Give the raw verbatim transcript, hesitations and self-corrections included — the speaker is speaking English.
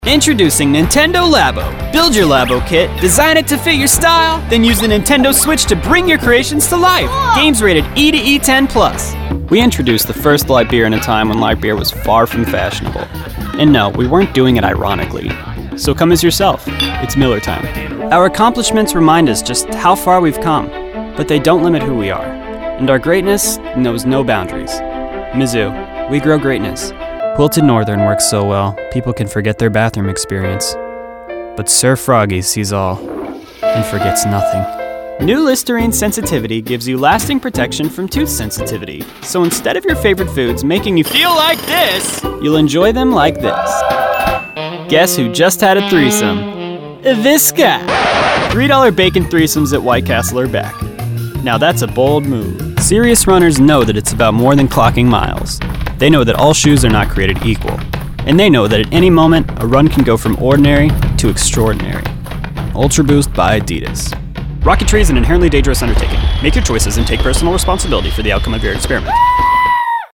Introducing Nintendo Labo. Build your Labo kit, design it to fit your style, then use the Nintendo Switch to bring your creations to life. Games rated E to E ten plus. We introduced the first light beer in a time when light beer was far from fashionable. And no, we weren't doing it ironically. So come as yourself. It's Miller time. Our accomplishments remind us just how far we've come, but they don't limit who we are. And our greatness knows no boundaries. Mizzou, we grow greatness. Quilted Northern works so well, people can forget their bathroom experience. But Sir Froggy sees all and forgets nothing. New Listerine Sensitivity gives you lasting protection from tooth sensitivity. So instead of your favorite foods making you feel like this, you'll enjoy them like this. Guess who just had a threesome? This guy. three dollar bacon threesomes at White Castle are back. Now that's a bold move. Serious runners know that it's about more than clocking miles. They know that all shoes are not created equal. And they know that at any moment, a run can go from ordinary to extraordinary. Ultra Boost by Adidas. Rocketry is an inherently dangerous undertaking. Make your choices and take personal responsibility for the outcome of your experiment.